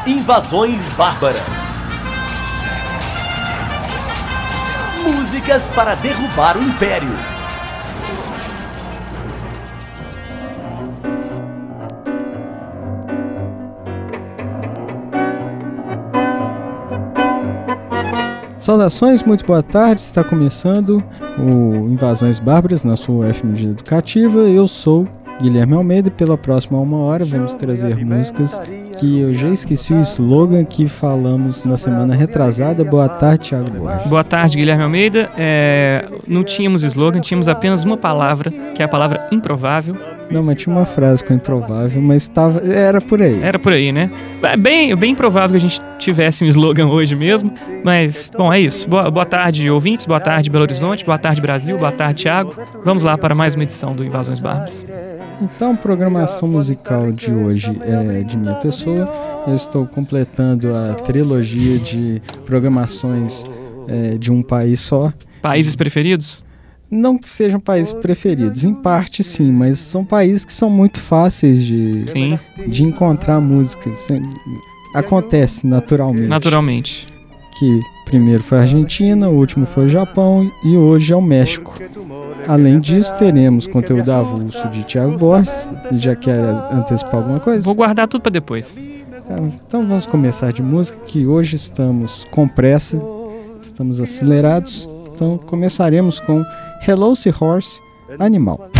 Invasões Bárbaras. Músicas para derrubar o Império. Saudações, muito boa tarde, está começando o Invasões Bárbaras na sua FMG Educativa. Eu sou Guilherme Almeida e pela próxima 1 hora vamos trazer músicas que eu já esqueci o slogan que falamos na semana retrasada. Boa tarde, Thiago Borges. Boa tarde, Guilherme Almeida. Não tínhamos slogan, tínhamos apenas uma palavra, que é a palavra improvável. Não, mas tinha uma frase com improvável, mas era por aí. Era por aí, né? É bem improvável que a gente tivesse um slogan hoje mesmo, mas, bom, é isso. Boa tarde, ouvintes, boa tarde, Belo Horizonte, boa tarde, Brasil, boa tarde, Thiago. Vamos lá para mais uma edição do Invasões Bárbaras. Então, a programação musical de hoje é de minha pessoa. Eu estou completando a trilogia de programações de um país só. Países preferidos? Não que sejam países preferidos, em parte sim, mas são países que são muito fáceis de encontrar músicas. Acontece naturalmente. Que primeiro foi a Argentina, o último foi o Japão e hoje é o México. Além disso, teremos conteúdo avulso de Thiago Borges. Já quer antecipar alguma coisa? Vou guardar tudo para depois. Então vamos começar de música, que hoje estamos com pressa, estamos acelerados. Então começaremos com Hello Seahorse, Animal.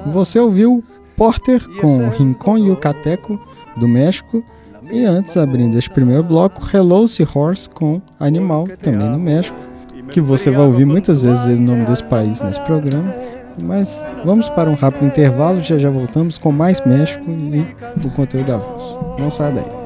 Você ouviu Porter com Rincón Yucateco, do México. E antes, abrindo este primeiro bloco, Hello Seahorse com Animal, também no México, que você vai ouvir muitas vezes o nome desse país nesse programa. Mas vamos para um rápido intervalo, já voltamos com mais México e o conteúdo da voz. Não saia daí.